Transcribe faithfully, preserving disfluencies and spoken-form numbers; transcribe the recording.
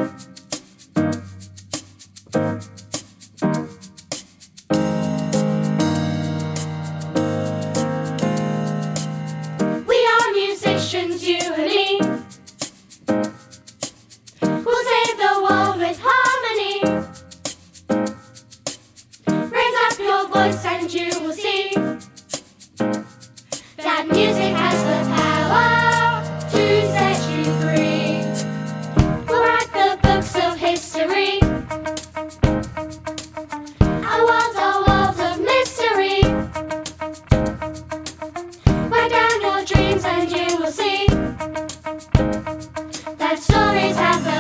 We are musicians, you and me. We'll save the world with harmony. Raise up your voice and you will see that music has the power to set you free. We'll write the books of history. Our worlds are worlds of mystery. Write down your dreams and you will see that stories have